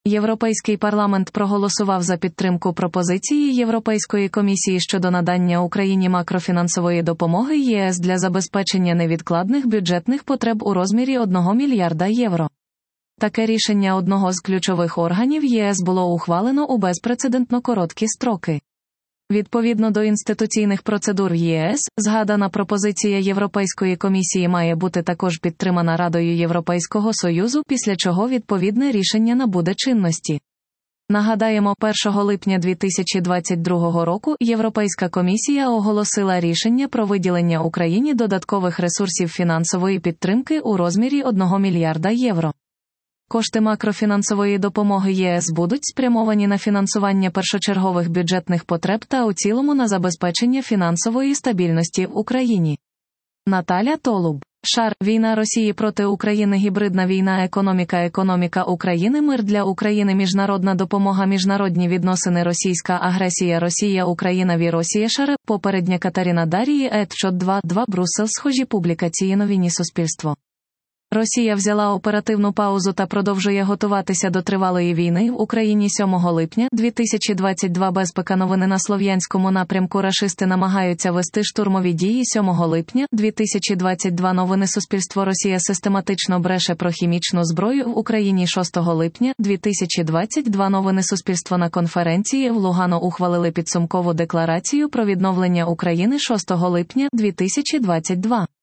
Європейський парламент проголосував за підтримку пропозиції Європейської комісії щодо надання Україні макрофінансової допомоги ЄС для забезпечення невідкладних бюджетних потреб у розмірі 1 мільярда євро. Таке рішення одного з ключових органів ЄС було ухвалено у безпрецедентно короткі строки. Відповідно до інституційних процедур ЄС, згадана пропозиція Європейської комісії має бути також підтримана Радою Європейського Союзу, після чого відповідне рішення набуде чинності. Нагадаємо, 1 липня 2022 року Європейська комісія оголосила рішення про виділення Україні додаткових ресурсів фінансової підтримки у розмірі 1 мільярда євро. Кошти макрофінансової допомоги ЄС будуть спрямовані на фінансування першочергових бюджетних потреб та у цілому на забезпечення фінансової стабільності в Україні. Наталя Толуб. Шар. Війна Росії проти України. Гібридна війна. Економіка України. Мир для України. Міжнародна допомога. Міжнародні відносини. Російська агресія. Росія. Україна. Росія. Шар. Попередня Катерина Дарії. Етчот 2.2. Брюссель. Схожі публікації. Новини Суспільство. Росія взяла оперативну паузу та продовжує готуватися до тривалої війни в Україні. 7 липня 2022. Безпека. Новини на Слов'янському напрямку. Рашисти намагаються вести штурмові дії. 7 липня 2022. Новини Суспільство. Росія систематично бреше про хімічну зброю в Україні. 6 липня 2022. Новини Суспільство. На конференції в Лугано ухвалили підсумкову декларацію про відновлення України. 6 липня 2022.